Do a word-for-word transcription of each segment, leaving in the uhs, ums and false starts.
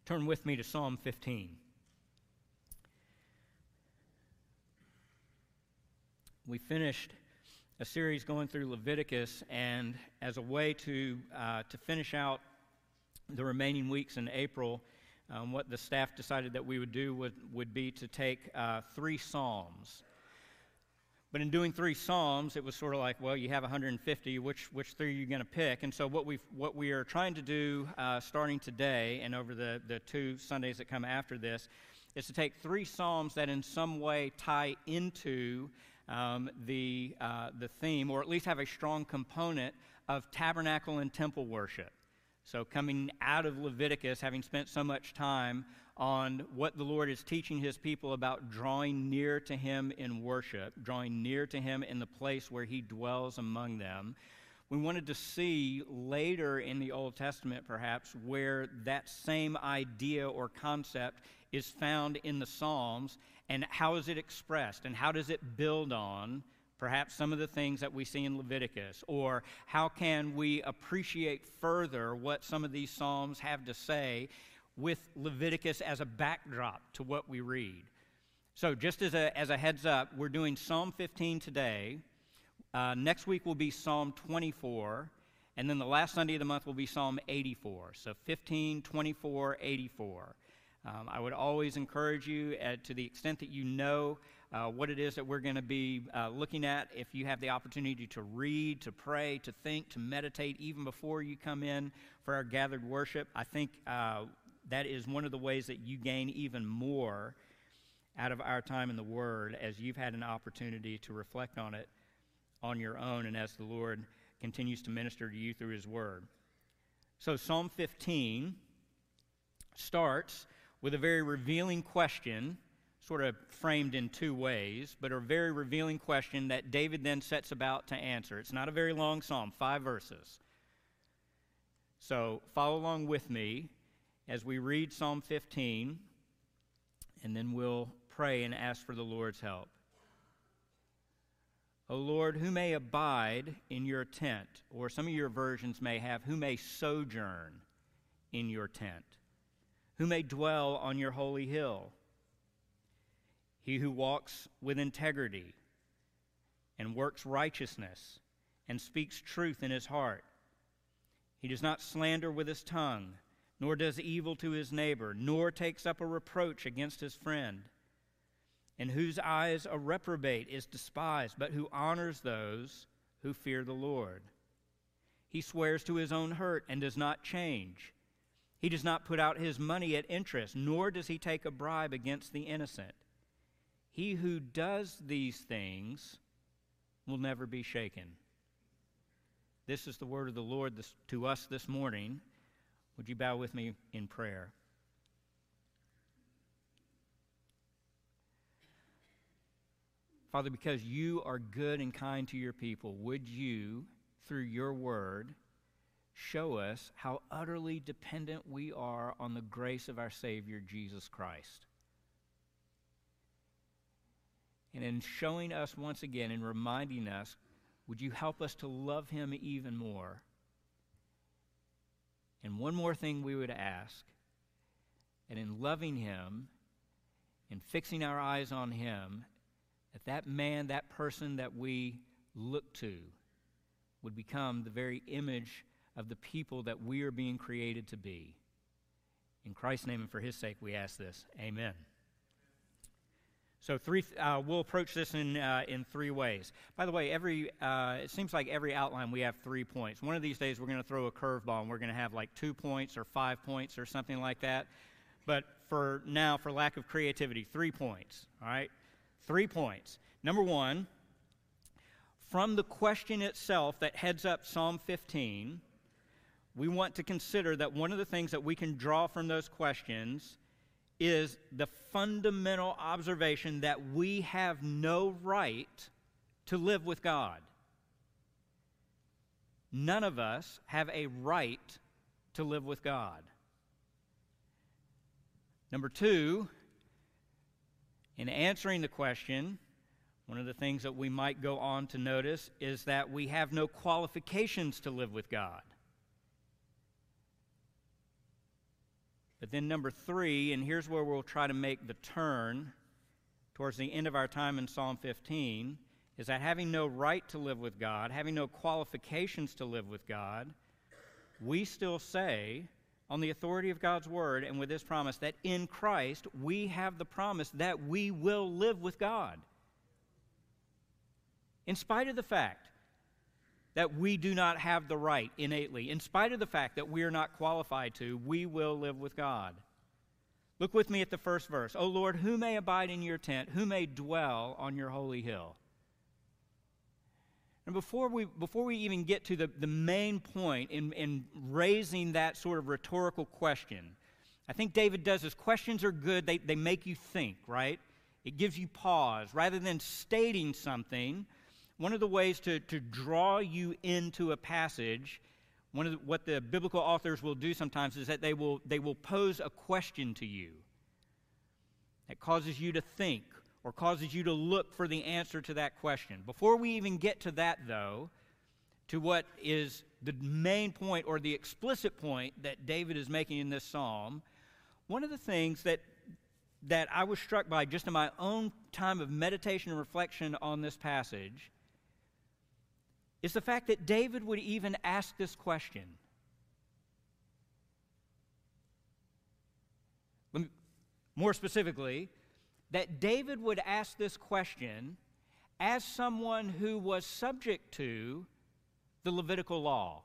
Turn with me to Psalm fifteen. We finished a series going through Leviticus, and as a way to uh, to finish out the remaining weeks in April, um, what the staff decided that we would do would, would be to take uh, three Psalms. But in doing three Psalms, it was sort of like, well, you have one hundred fifty, which which three are you going to pick? And so what we what we are trying to do uh, starting today and over the, the two Sundays that come after this is to take three Psalms that in some way tie into um, the uh, the theme, or at least have a strong component of tabernacle and temple worship. So coming out of Leviticus, having spent so much time on what the Lord is teaching his people about drawing near to him in worship, drawing near to him in the place where he dwells among them, we wanted to see later in the Old Testament, perhaps, where that same idea or concept is found in the Psalms, and how is it expressed, and how does it build on perhaps some of the things that we see in Leviticus, or how can we appreciate further what some of these Psalms have to say with Leviticus as a backdrop to what we read. So just as a, as a heads up, we're doing Psalm fifteen today. Uh, next week will be Psalm twenty-four, and then the last Sunday of the month will be Psalm eighty-four. So fifteen, twenty-four, eighty-four. Um, I would always encourage you, uh, to the extent that you know uh, what it is that we're going to be uh, looking at, if you have the opportunity to read, to pray, to think, to meditate, even before you come in for our gathered worship, I think uh, that is one of the ways that you gain even more out of our time in the Word, as you've had an opportunity to reflect on it on your own, and as the Lord continues to minister to you through His Word. So Psalm fifteen starts with a very revealing question, sort of framed in two ways, but a very revealing question that David then sets about to answer. It's not a very long psalm, five verses. So follow along with me as we read Psalm fifteen, and then we'll pray and ask for the Lord's help. O Lord, who may abide in your tent, or some of your versions may have, who may sojourn in your tent, who may dwell on your holy hill? He who walks with integrity and works righteousness and speaks truth in his heart. He does not slander with his tongue, nor does evil to his neighbor, nor takes up a reproach against his friend, in whose eyes a reprobate is despised, but who honors those who fear the Lord. He swears to his own hurt and does not change. He does not put out his money at interest, nor does he take a bribe against the innocent. He who does these things will never be shaken. This is the word of the Lord this, to us this morning. Would you bow with me in prayer? Father, because you are good and kind to your people, would you, through your word, show us how utterly dependent we are on the grace of our Savior, Jesus Christ. And in showing us once again and reminding us, would you help us to love him even more? And one more thing we would ask, and in loving him and fixing our eyes on him, that that man, that person that we look to would become the very image of the people that we are being created to be. In Christ's name and for his sake we ask this. Amen. So three, uh, we'll approach this in uh, in three ways. By the way, every uh, it seems like every outline we have three points. One of these days we're going to throw a curveball and we're going to have like two points or five points or something like that. But for now, for lack of creativity, three points. All right, three points. Number one, from the question itself that heads up Psalm fifteen, we want to consider that one of the things that we can draw from those questions is the fundamental observation that we have no right to live with God. None of us have a right to live with God. Number two, in answering the question, one of the things that we might go on to notice is that we have no qualifications to live with God. But then number three, and here's where we'll try to make the turn towards the end of our time in Psalm fifteen, is that having no right to live with God, having no qualifications to live with God, we still say, on the authority of God's word and with this promise, that in Christ we have the promise that we will live with God. In spite of the fact that we do not have the right innately, in spite of the fact that we are not qualified to, we will live with God. Look with me at the first verse. O Lord, who may abide in your tent? Who may dwell on your holy hill? And before we, before we even get to the, the main point in, in raising that sort of rhetorical question, I think David does this. Questions are good. They, they make you think, right? It gives you pause. Rather than stating something, one of the ways to, to draw you into a passage, one of the, what the biblical authors will do sometimes is that they will, they will pose a question to you that causes you to think, or causes you to look for the answer to that question. Before we even get to that, though, to what is the main point or the explicit point that David is making in this psalm, one of the things that, that I was struck by just in my own time of meditation and reflection on this passage is the fact that David would even ask this question. Let me, more specifically, that David would ask this question as someone who was subject to the Levitical law.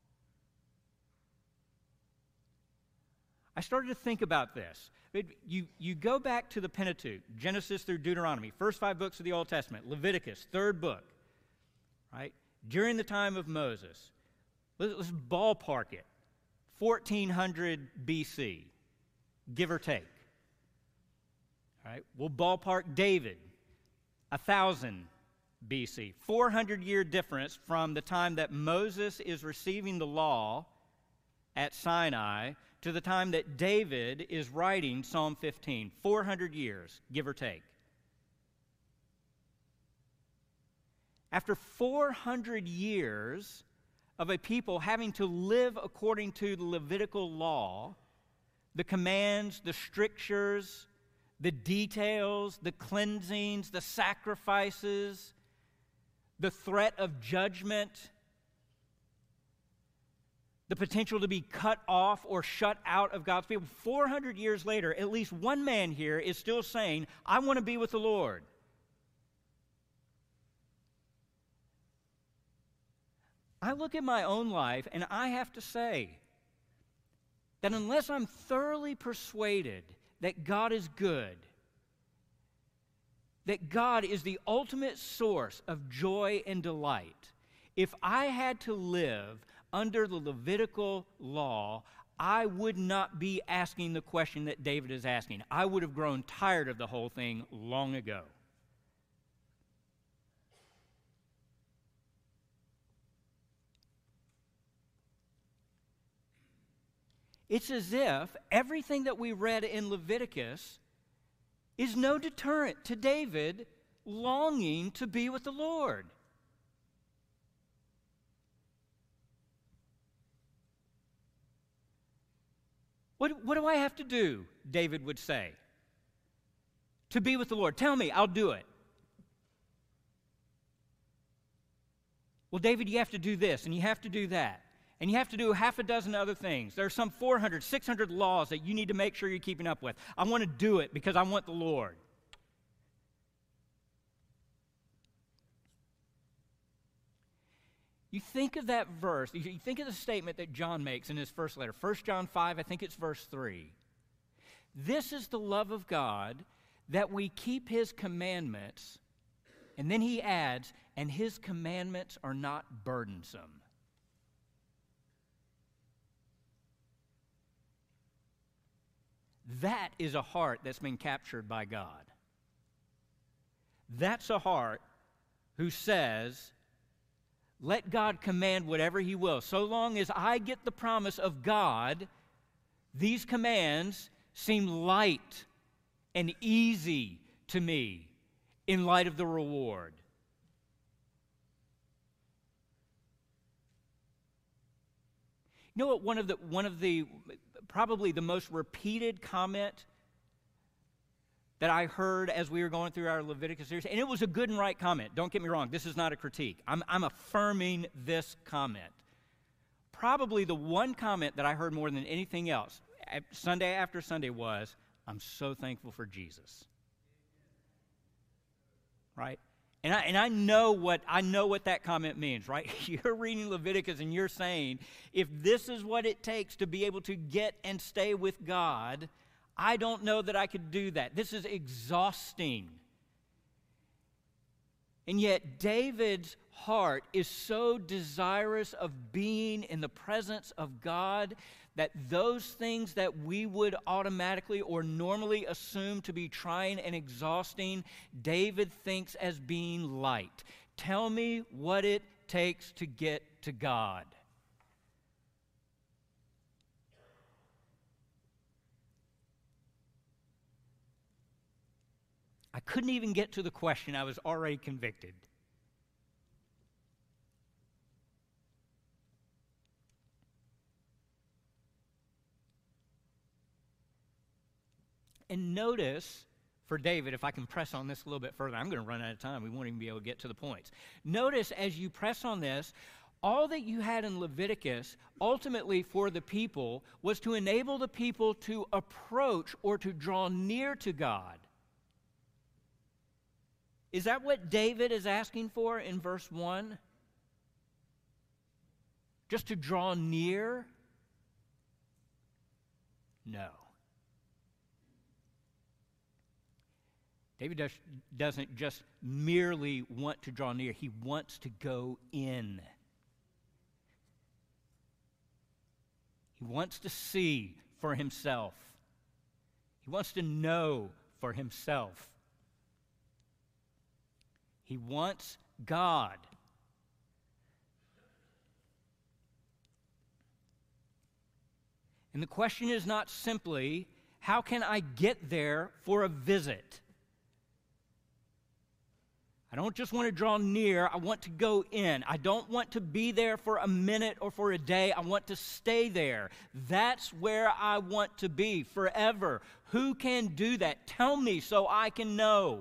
I started to think about this. It, you, you go back to the Pentateuch, Genesis through Deuteronomy, first five books of the Old Testament, Leviticus, third book, right? During the time of Moses, let's, let's ballpark it, fourteen hundred B C, give or take. All right, we'll ballpark David, one thousand B C, four hundred year difference from the time that Moses is receiving the law at Sinai to the time that David is writing Psalm fifteen, four hundred years, give or take. After four hundred years of a people having to live according to the Levitical law, the commands, the strictures, the details, the cleansings, the sacrifices, the threat of judgment, the potential to be cut off or shut out of God's people. four hundred years later, at least one man here is still saying, I want to be with the Lord. I look at my own life and I have to say that unless I'm thoroughly persuaded that God is good, that God is the ultimate source of joy and delight, if I had to live under the Levitical law, I would not be asking the question that David is asking. I would have grown tired of the whole thing long ago. It's as if everything that we read in Leviticus is no deterrent to David longing to be with the Lord. What, what do I have to do, David would say, to be with the Lord? Tell me, I'll do it. Well, David, you have to do this, and you have to do that. And you have to do half a dozen other things. There are some four hundred, six hundred laws that you need to make sure you're keeping up with. I want to do it because I want the Lord. You think of that verse, you think of the statement that John makes in his first letter, First John five, I think it's verse three. This is the love of God, that we keep his commandments. And then he adds, and his commandments are not burdensome. That is a heart that's been captured by God. That's a heart who says, let God command whatever he will. So long as I get the promise of God, these commands seem light and easy to me in light of the reward. You know what one of the one of the probably the most repeated comment that I heard as we were going through our Leviticus series, and it was a good and right comment. Don't get me wrong. This is not a critique. I'm, I'm affirming this comment. Probably the one comment that I heard more than anything else, Sunday after Sunday, was, I'm so thankful for Jesus. Right? And I, and I know what I know what that comment means, right? You're reading Leviticus and you're saying, if this is what it takes to be able to get and stay with God, I don't know that I could do that. This is exhausting. And yet David's heart is so desirous of being in the presence of God that those things that we would automatically or normally assume to be trying and exhausting, David thinks as being light. Tell me what it takes to get to God. I couldn't even get to the question. I was already convicted. And notice, for David, if I can press on this a little bit further, I'm going to run out of time. We won't even be able to get to the points. Notice as you press on this, all that you had in Leviticus, ultimately for the people, was to enable the people to approach or to draw near to God. Is that what David is asking for in verse one? Just to draw near? No. David does, doesn't just merely want to draw near. He wants to go in. He wants to see for himself. He wants to know for himself. He wants God. And the question is not simply, how can I get there for a visit? I don't just want to draw near, I want to go in. I don't want to be there for a minute or for a day. I want to stay there. That's where I want to be forever. Who can do that? Tell me so I can know.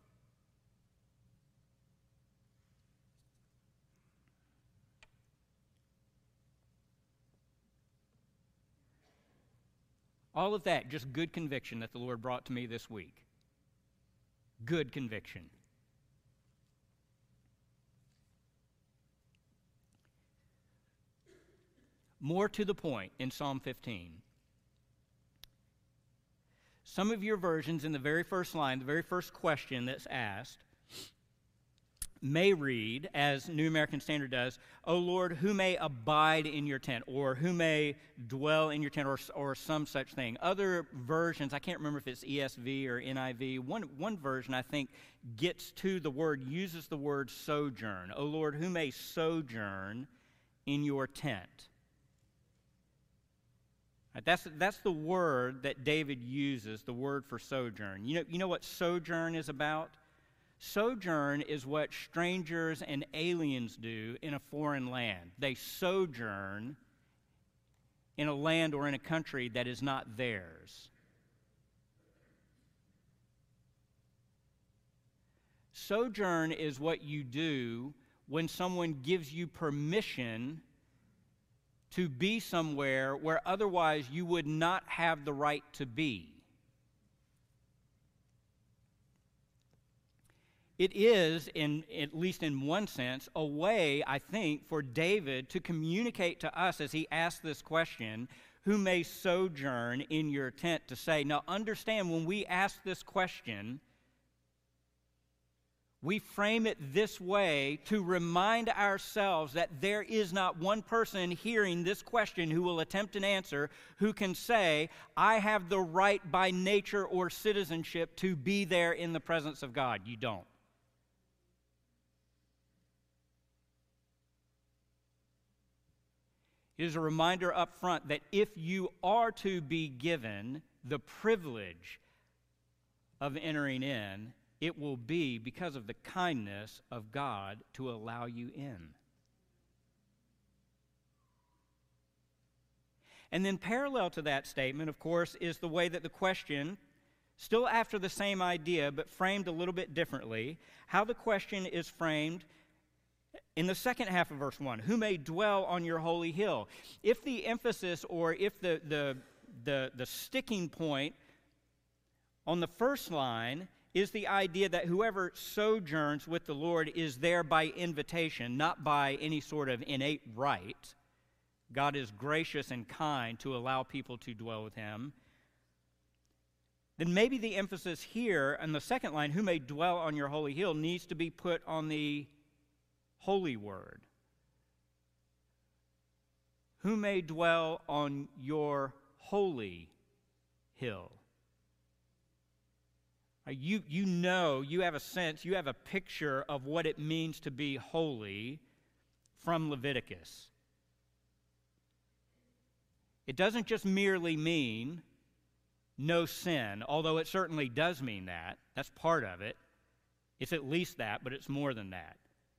All of that, just good conviction that the Lord brought to me this week. Good conviction. More to the point in Psalm fifteen. Some of your versions in the very first line, the very first question that's asked, may read, as New American Standard does, O Lord, who may abide in your tent, or who may dwell in your tent, or, or some such thing. Other versions, I can't remember if it's E S V or N I V, one, one version I think gets to the word, uses the word sojourn. O Lord, who may sojourn in your tent. Right, that's, that's the word that David uses, the word for sojourn. You know, you know what sojourn is about? Sojourn is what strangers and aliens do in a foreign land. They sojourn in a land or in a country that is not theirs. Sojourn is what you do when someone gives you permission to be somewhere where otherwise you would not have the right to be. It is, in at least in one sense, a way, I think, for David to communicate to us as he asks this question, who may sojourn in your tent, to say, now understand, when we ask this question, we frame it this way to remind ourselves that there is not one person hearing this question who will attempt an answer who can say, I have the right by nature or citizenship to be there in the presence of God. You don't. It is a reminder up front that if you are to be given the privilege of entering in, it will be because of the kindness of God to allow you in. And then parallel to that statement, of course, is the way that the question, still after the same idea, but framed a little bit differently, how the question is framed in the second half of verse one, who may dwell on your holy hill? If the emphasis or if the, the, the, the sticking point on the first line is the idea that whoever sojourns with the Lord is there by invitation, not by any sort of innate right. God is gracious and kind to allow people to dwell with him. Then maybe the emphasis here on the second line, who may dwell on your holy hill, needs to be put on the holy word. Who may dwell on your holy hill? You, you know, you have a sense, you have a picture of what it means to be holy from Leviticus. It doesn't just merely mean no sin, although it certainly does mean that. That's part of it. It's at least that, but it's more than that.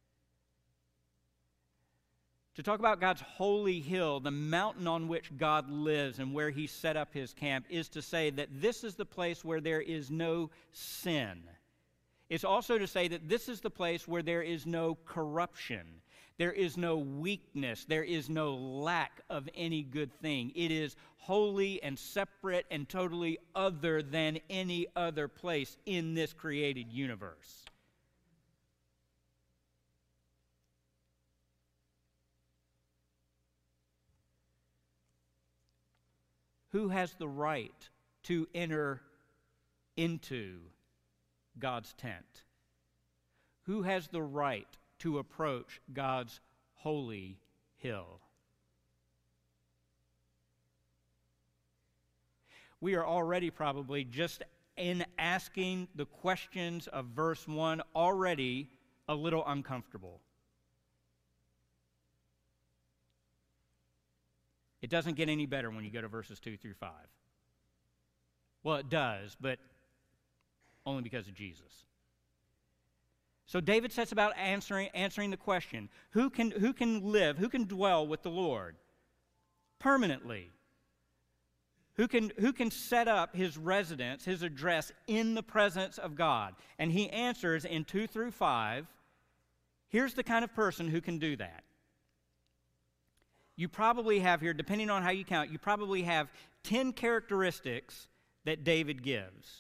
To talk about God's holy hill, the mountain on which God lives and where he set up his camp, is to say that this is the place where there is no sin. It's also to say that this is the place where there is no corruption. There is no weakness. There is no lack of any good thing. It is holy and separate and totally other than any other place in this created universe. Who has the right to enter into God's tent? Who has the right to approach God's holy hill? We are already probably, just in asking the questions of verse one, already a little uncomfortable. It doesn't get any better when you go to verses two through five. Well, it does, but only because of Jesus. So David sets about answering, answering the question, who can, who can live, who can dwell with the Lord permanently? Who can, who can set up his residence, his address in the presence of God? And he answers in two through five, here's the kind of person who can do that. You probably have here, depending on how you count, you probably have ten characteristics that David gives.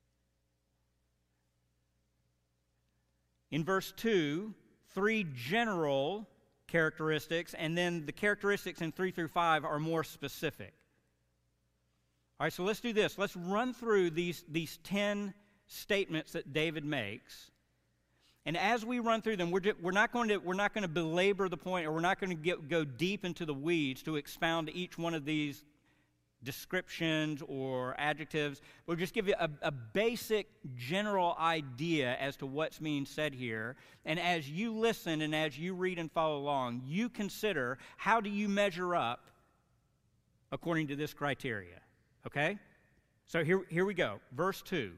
In verse two, three general characteristics, and then the characteristics in three through five are more specific. All right, so let's do this. Let's run through these, these ten statements that David makes. And as we run through them, we're, just, we're not going to we're not going to belabor the point, or we're not going to get, go deep into the weeds to expound each one of these descriptions or adjectives. We'll just give you a, a basic general idea as to what's being said here. And as you listen and as you read and follow along, you consider, how do you measure up according to this criteria? Okay? So here, here we go. Verse two.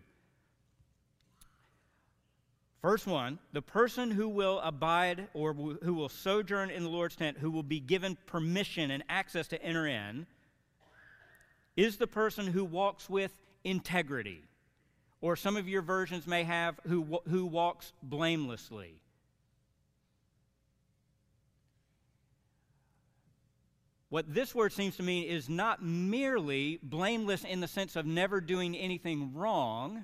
Verse one, the person who will abide or who will sojourn in the Lord's tent, who will be given permission and access to enter in, is the person who walks with integrity. Or some of your versions may have who, who walks blamelessly. What this word seems to mean is not merely blameless in the sense of never doing anything wrong,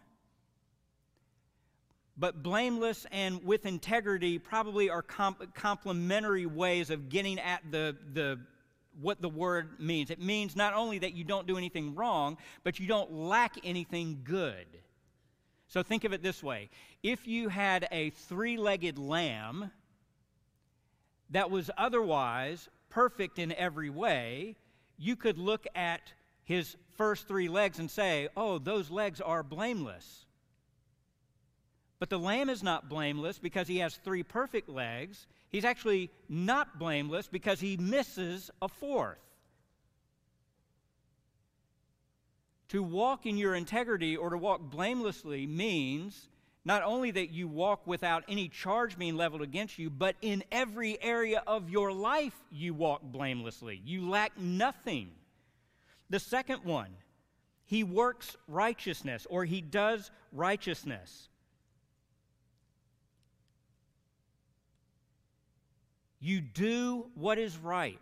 but blameless and with integrity probably are comp- complementary ways of getting at the, the what the word means. It means not only that you don't do anything wrong, but you don't lack anything good. So think of it this way. If you had a three-legged lamb that was otherwise perfect in every way, you could look at his first three legs and say, oh, those legs are blameless. But the lamb is not blameless because he has three perfect legs. He's actually not blameless because he misses a fourth. To walk in your integrity or to walk blamelessly means not only that you walk without any charge being leveled against you, but in every area of your life you walk blamelessly. You lack nothing. The second one, he works righteousness, or he does righteousness. You do what is right.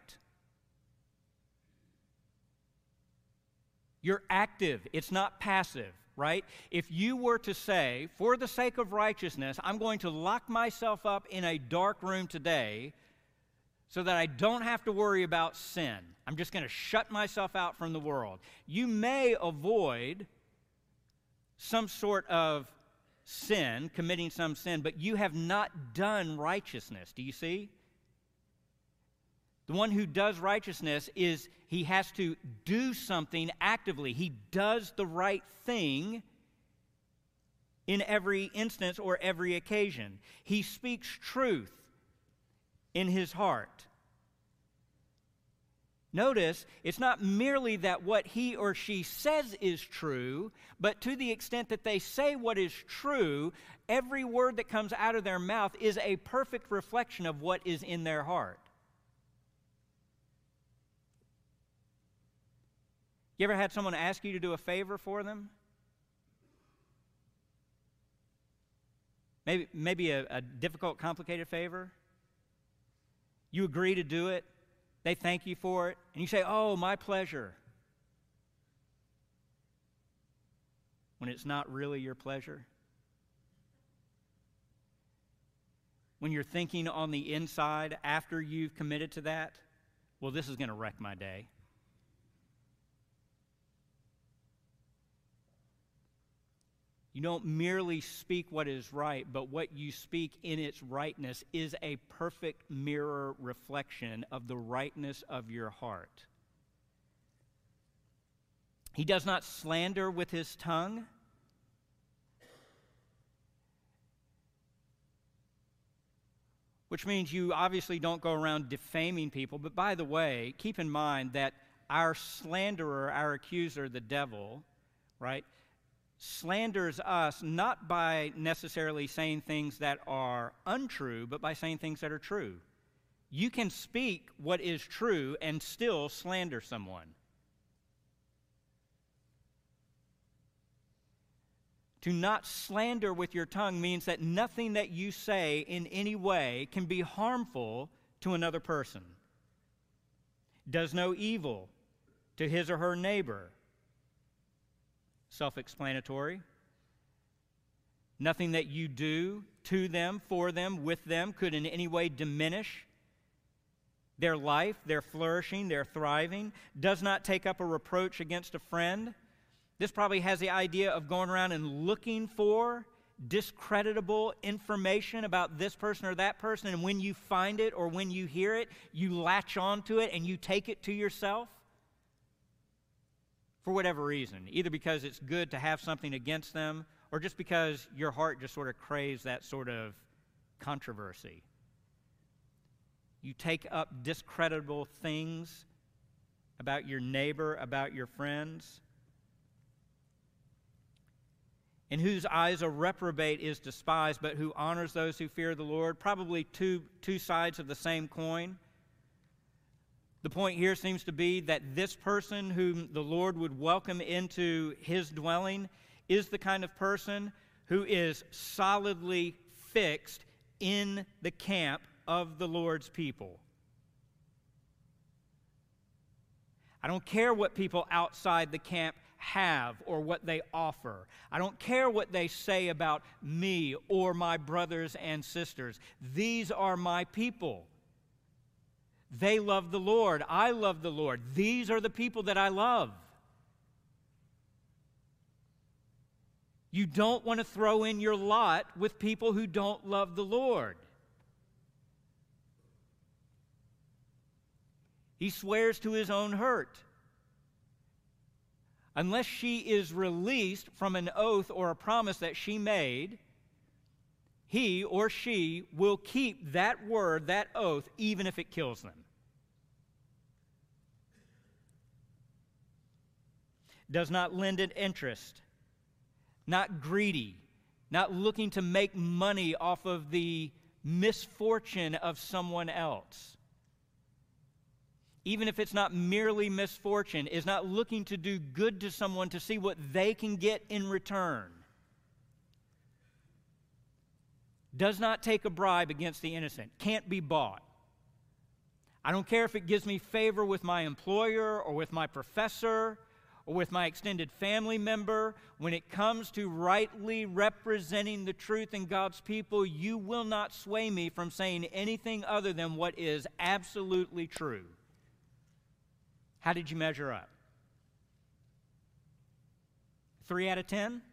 You're active. It's not passive, right? If you were to say, for the sake of righteousness, I'm going to lock myself up in a dark room today so that I don't have to worry about sin. I'm just going to shut myself out from the world. You may avoid some sort of sin, committing some sin, but you have not done righteousness. Do you see? The one who does righteousness is, he has to do something actively. He does the right thing in every instance or every occasion. He speaks truth in his heart. Notice, it's not merely that what he or she says is true, but to the extent that they say what is true, every word that comes out of their mouth is a perfect reflection of what is in their heart. You ever had someone ask you to do a favor for them? Maybe, maybe a, a difficult, complicated favor? You agree to do it. They thank you for it. And you say, oh, my pleasure. When it's not really your pleasure. When you're thinking on the inside after you've committed to that, well, this is going to wreck my day. You don't merely speak what is right, but what you speak in its rightness is a perfect mirror reflection of the rightness of your heart. He does not slander with his tongue. Which means you obviously don't go around defaming people. But by the way, keep in mind that our slanderer, our accuser, the devil, right, slanders us not by necessarily saying things that are untrue, but by saying things that are true. You can speak what is true and still slander someone. To not slander with your tongue means that nothing that you say in any way can be harmful to another person. Does no evil to his or her neighbor. Self-explanatory. Nothing that you do to them, for them, with them could in any way diminish their life, their flourishing, their thriving. Does not take up a reproach against a friend. This probably has the idea of going around and looking for discreditable information about this person or that person, and when you find it or when you hear it, you latch onto it and you take it to yourself. For whatever reason, either because it's good to have something against them or just because your heart just sort of craves that sort of controversy. You take up discreditable things about your neighbor, about your friends. In whose eyes a reprobate is despised, but who honors those who fear the Lord. Probably two, two sides of the same coin. The point here seems to be that this person whom the Lord would welcome into his dwelling is the kind of person who is solidly fixed in the camp of the Lord's people. I don't care what people outside the camp have or what they offer. I don't care what they say about me or my brothers and sisters. These are my people. They love the Lord. I love the Lord. These are the people that I love. You don't want to throw in your lot with people who don't love the Lord. He swears to his own hurt. Unless she is released from an oath or a promise that she made, he or she will keep that word, that oath, even if it kills them. Does not lend an interest, not greedy, not looking to make money off of the misfortune of someone else. even if it's not merely misfortune, is not looking to do good to someone to see what they can get in return. Does not take a bribe against the innocent. Can't be bought. I don't care if it gives me favor with my employer or with my professor or with my extended family member. When it comes to rightly representing the truth in God's people, you will not sway me from saying anything other than what is absolutely true. How did you measure up? Three out of ten?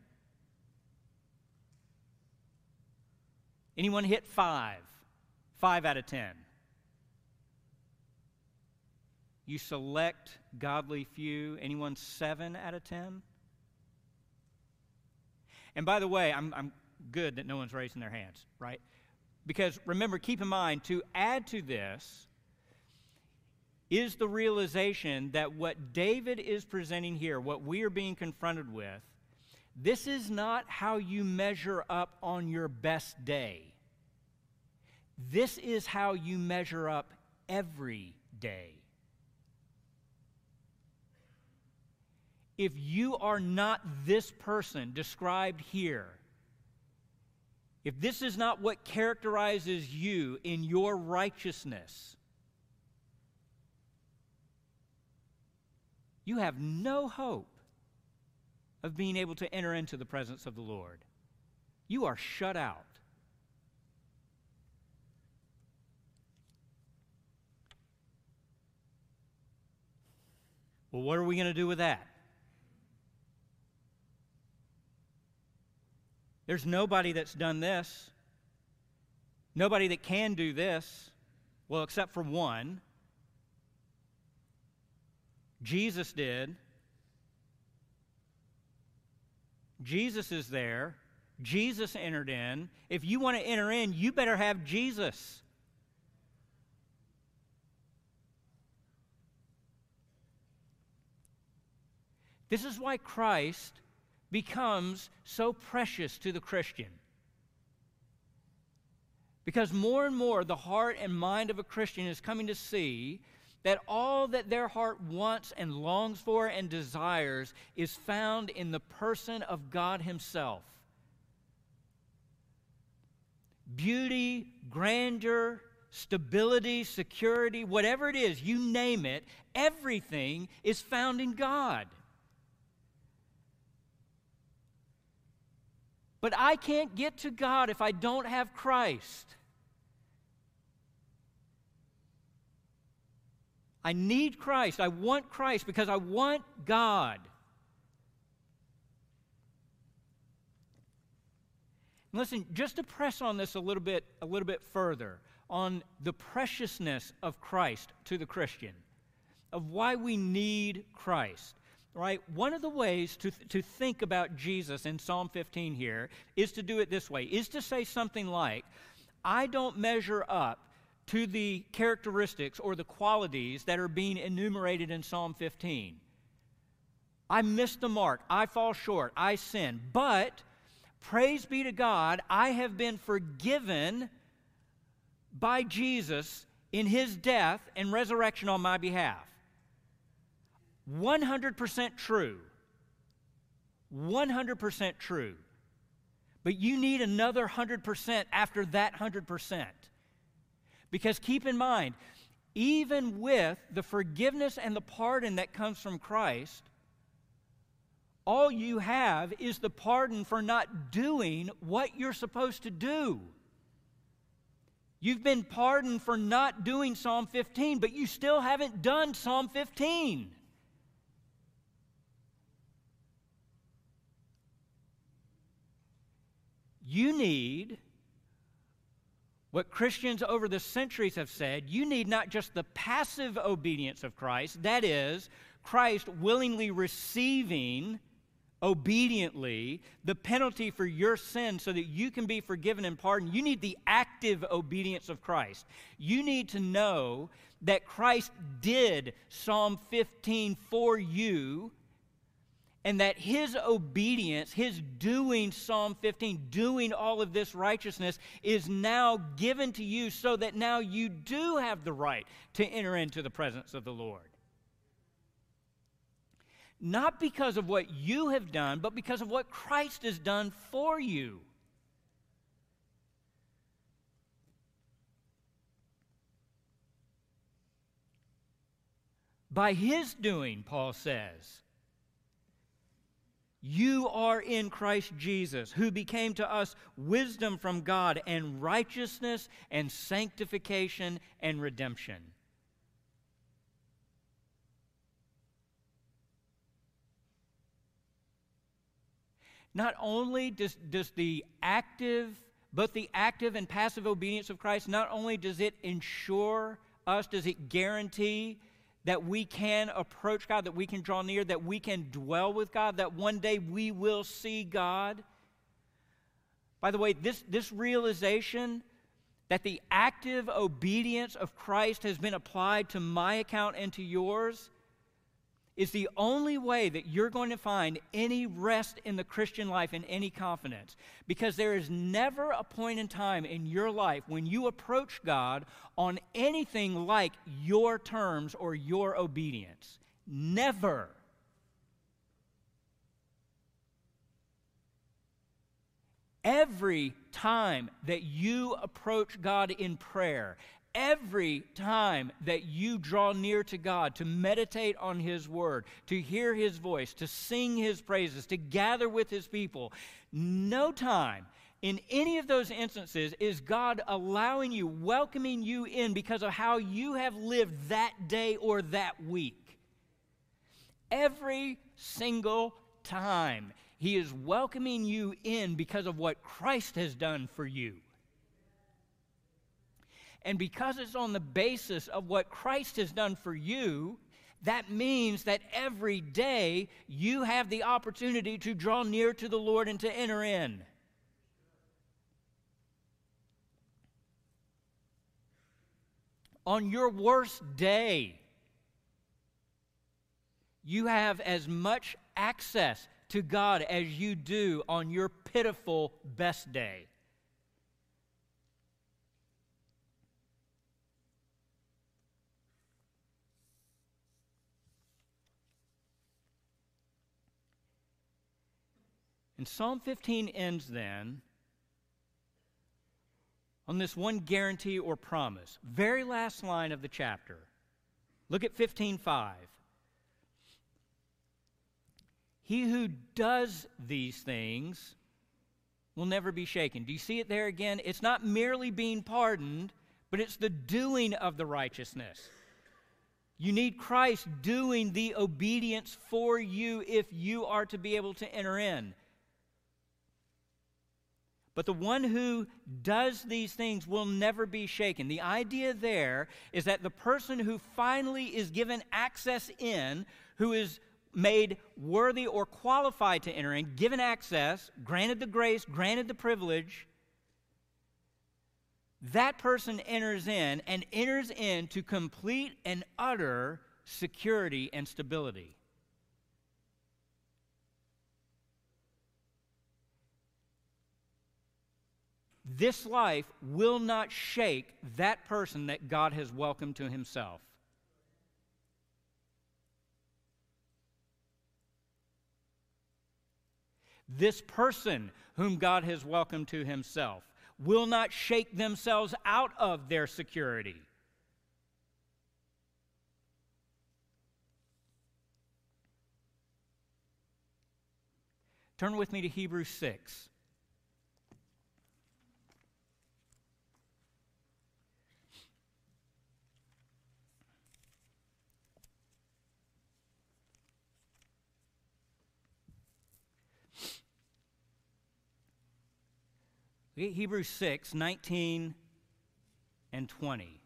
Anyone hit five? Five out of ten. You select godly few. Anyone seven out of ten? And by the way, I'm, I'm good that no one's raising their hands, right? Because remember, keep in mind, to add to this is the realization that what David is presenting here, what we are being confronted with, this is not how you measure up on your best day. This is how you measure up every day. If you are not this person described here, if this is not what characterizes you in your righteousness, you have no hope of being able to enter into the presence of the Lord. You are shut out. Well, what are we going to do with that? There's nobody that's done this. Nobody that can do this. Well, except for one. Jesus did. Jesus is there. Jesus entered in. If you want to enter in, you better have Jesus. This is why Christ becomes so precious to the Christian. Because more and more the heart and mind of a Christian is coming to see that all that their heart wants and longs for and desires is found in the person of God Himself. Beauty, grandeur, stability, security, whatever it is, you name it, everything is found in God. But I can't get to God if I don't have Christ. I need Christ. I want Christ because I want God. And listen, just to press on this a little bit, a little bit further, on the preciousness of Christ to the Christian, of why we need Christ. Right? One of the ways to, th- to think about Jesus in Psalm fifteen here is to do it this way, is to say something like, I don't measure up to the characteristics or the qualities that are being enumerated in Psalm fifteen. I miss the mark. I fall short. I sin. But, praise be to God, I have been forgiven by Jesus in His death and resurrection on my behalf. one hundred percent true. one hundred percent true. But you need another one hundred percent after that one hundred percent. Because keep in mind, even with the forgiveness and the pardon that comes from Christ, all you have is the pardon for not doing what you're supposed to do. You've been pardoned for not doing Psalm fifteen, but you still haven't done Psalm fifteen. You need what Christians over the centuries have said. You need not just the passive obedience of Christ, that is, Christ willingly receiving obediently the penalty for your sin so that you can be forgiven and pardoned. You need the active obedience of Christ. You need to know that Christ did Psalm fifteen for you, And that his obedience, his doing Psalm fifteen, doing all of this righteousness, is now given to you so that now you do have the right to enter into the presence of the Lord. Not because of what you have done, but because of what Christ has done for you. By his doing, Paul says, you are in Christ Jesus, who became to us wisdom from God and righteousness and sanctification and redemption. Not only does, does the active, both the active and passive obedience of Christ, not only does it ensure us, does it guarantee that we can approach God, that we can draw near, that we can dwell with God, that one day we will see God. By the way, this, this realization that the active obedience of Christ has been applied to my account and to yours is the only way that you're going to find any rest in the Christian life and any confidence. Because there is never a point in time in your life when you approach God on anything like your terms or your obedience. Never. Every time that you approach God in prayer, every time that you draw near to God to meditate on His Word, to hear His voice, to sing His praises, to gather with His people, no time in any of those instances is God allowing you, welcoming you in because of how you have lived that day or that week. Every single time He is welcoming you in because of what Christ has done for you. And because it's on the basis of what Christ has done for you, that means that every day you have the opportunity to draw near to the Lord and to enter in. On your worst day, you have as much access to God as you do on your pitiful best day. And Psalm fifteen ends then on this one guarantee or promise. Very last line of the chapter. Look at fifteen five. He who does these things will never be shaken. Do you see it there again? It's not merely being pardoned, but it's the doing of the righteousness. You need Christ doing the obedience for you if you are to be able to enter in. But the one who does these things will never be shaken. The idea there is that the person who finally is given access in, who is made worthy or qualified to enter in, given access, granted the grace, granted the privilege, that person enters in and enters into complete and utter security and stability. This life will not shake that person that God has welcomed to Himself. This person whom God has welcomed to Himself will not shake themselves out of their security. Turn with me to Hebrews six. Hebrews six, nineteen and twenty.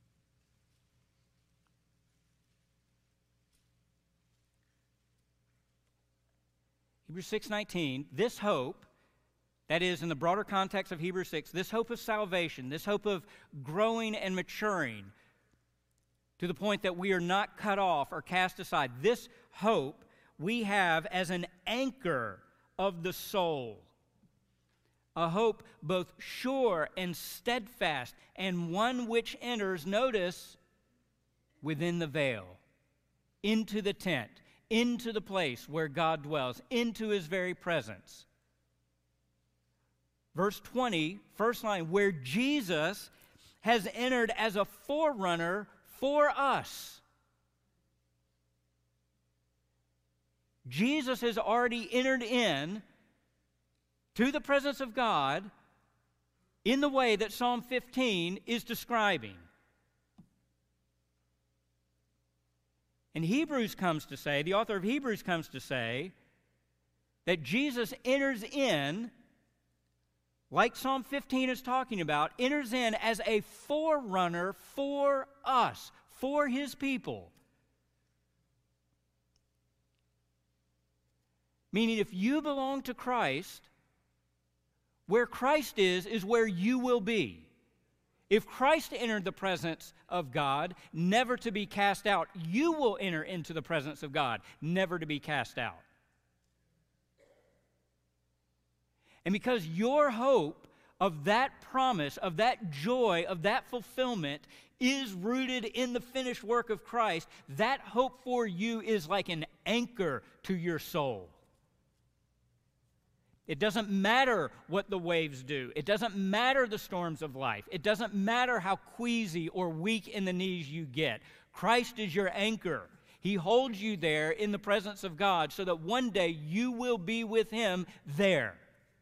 Hebrews six, nineteen, this hope, that is in the broader context of Hebrews six, this hope of salvation, this hope of growing and maturing to the point that we are not cut off or cast aside, this hope we have as an anchor of the soul, a hope both sure and steadfast, and one which enters, notice, within the veil, into the tent, into the place where God dwells, into his very presence. Verse twenty, first line, where Jesus has entered as a forerunner for us. Jesus has already entered in to the presence of God in the way that Psalm fifteen is describing. And Hebrews comes to say, the author of Hebrews comes to say, that Jesus enters in, like Psalm fifteen is talking about, enters in as a forerunner for us, for his people. Meaning, if you belong to Christ, where Christ is, is where you will be. If Christ entered the presence of God, never to be cast out, you will enter into the presence of God, never to be cast out. And because your hope of that promise, of that joy, of that fulfillment is rooted in the finished work of Christ, that hope for you is like an anchor to your soul. It doesn't matter what the waves do. It doesn't matter the storms of life. It doesn't matter how queasy or weak in the knees you get. Christ is your anchor. He holds you there in the presence of God so that one day you will be with him there.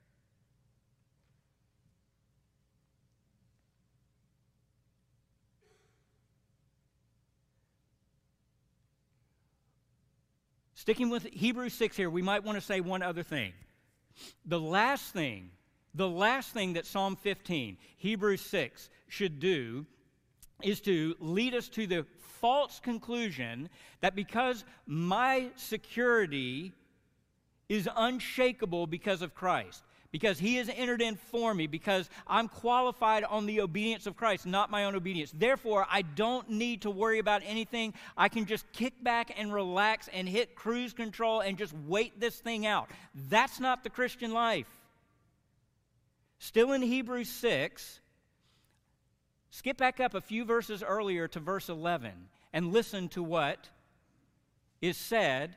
Sticking with Hebrews six here, we might want to say one other thing. The last thing, the last thing that Psalm fifteen, Hebrews six, should do is to lead us to the false conclusion that because my security is unshakable because of Christ, because he has entered in for me, because I'm qualified on the obedience of Christ, not my own obedience. Therefore, I don't need to worry about anything. I can just kick back and relax and hit cruise control and just wait this thing out. That's not the Christian life. Still in Hebrews six, skip back up a few verses earlier to verse eleven and listen to what is said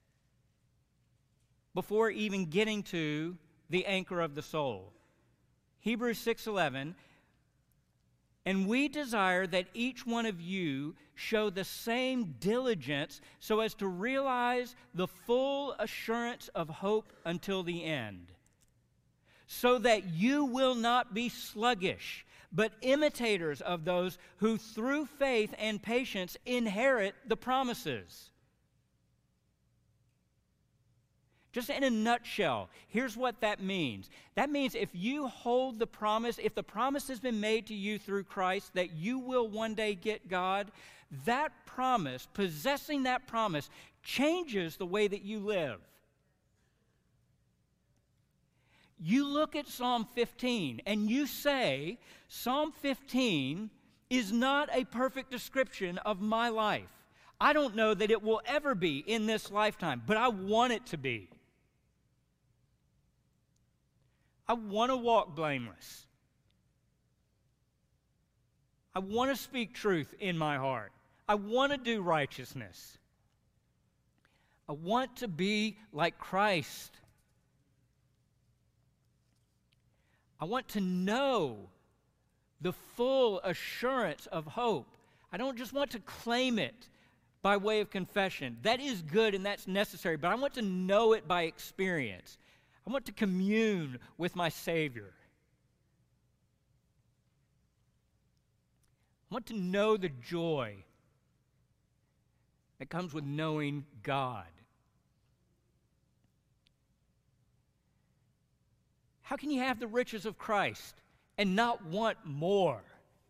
before even getting to the anchor of the soul. Hebrews six eleven, and we desire that each one of you show the same diligence so as to realize the full assurance of hope until the end, so that you will not be sluggish, but imitators of those who through faith and patience inherit the promises. Just in a nutshell, here's what that means. That means if you hold the promise, if the promise has been made to you through Christ that you will one day get God, that promise, possessing that promise, changes the way that you live. You look at Psalm fifteen and you say, Psalm fifteen is not a perfect description of my life. I don't know that it will ever be in this lifetime, but I want it to be. I want to walk blameless. I want to speak truth in my heart. I want to do righteousness. I want to be like Christ. I want to know the full assurance of hope. I don't just want to claim it by way of confession. That is good and that's necessary, but I want to know it by experience. I want to commune with my Savior. I want to know the joy that comes with knowing God. How can you have the riches of Christ and not want more?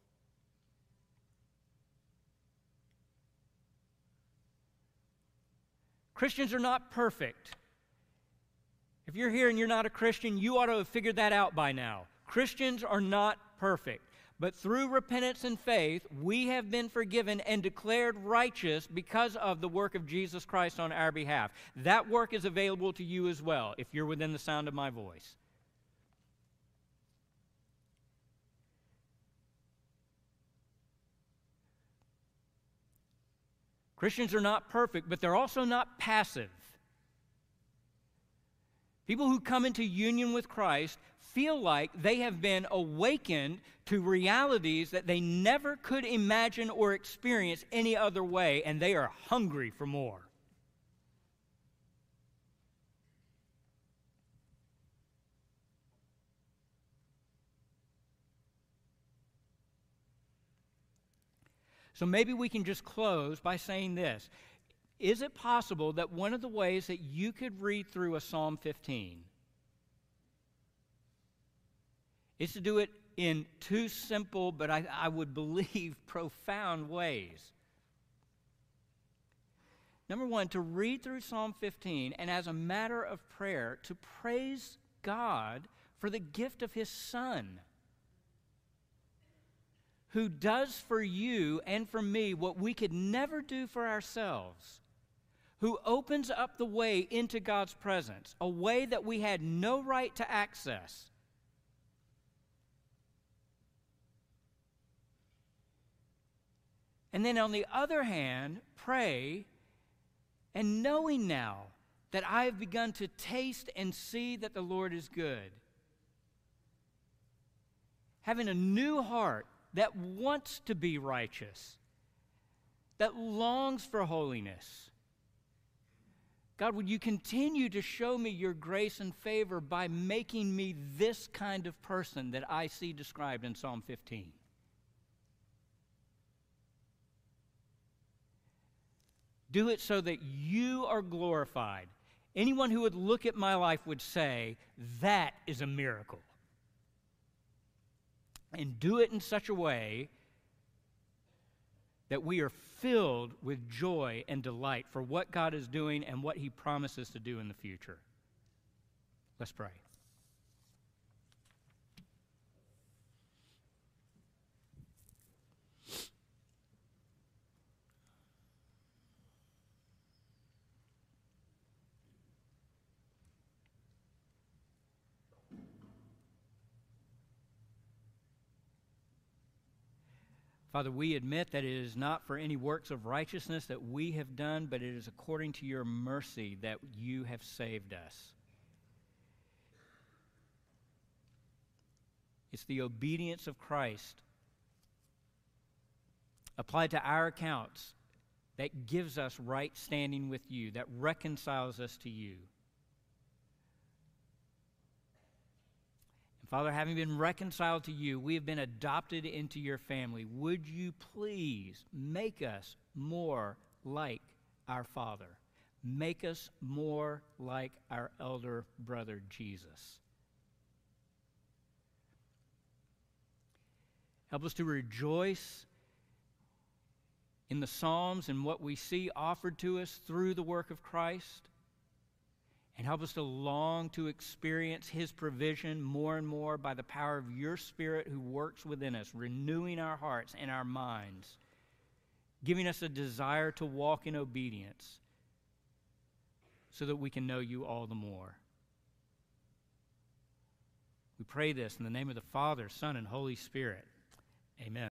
Christians are not perfect. If you're here and you're not a Christian, you ought to have figured that out by now. Christians are not perfect. But through repentance and faith, we have been forgiven and declared righteous because of the work of Jesus Christ on our behalf. That work is available to you as well, if you're within the sound of my voice. Christians are not perfect, but they're also not passive. People who come into union with Christ feel like they have been awakened to realities that they never could imagine or experience any other way, and they are hungry for more. So maybe we can just close by saying this. Is it possible that one of the ways that you could read through a Psalm fifteen is to do it in two simple, but I, I would believe profound ways? Number one, to read through Psalm fifteen and as a matter of prayer, to praise God for the gift of His Son, who does for you and for me what we could never do for ourselves, who opens up the way into God's presence, a way that we had no right to access. And then on the other hand, pray, and knowing now that I have begun to taste and see that the Lord is good, having a new heart that wants to be righteous, that longs for holiness. God, would you continue to show me your grace and favor by making me this kind of person that I see described in Psalm fifteen? Do it so that you are glorified. Anyone who would look at my life would say, that is a miracle. And do it in such a way that we are filled with joy and delight for what God is doing and what He promises to do in the future. Let's pray. Father, we admit that it is not for any works of righteousness that we have done, but it is according to your mercy that you have saved us. It's the obedience of Christ applied to our accounts that gives us right standing with you, that reconciles us to you. Father, having been reconciled to you, we have been adopted into your family. Would you please make us more like our Father? Make us more like our elder brother, Jesus. Help us to rejoice in the Psalms and what we see offered to us through the work of Christ. And help us to long to experience His provision more and more by the power of your Spirit who works within us, renewing our hearts and our minds, giving us a desire to walk in obedience so that we can know you all the more. We pray this in the name of the Father, Son, and Holy Spirit. Amen.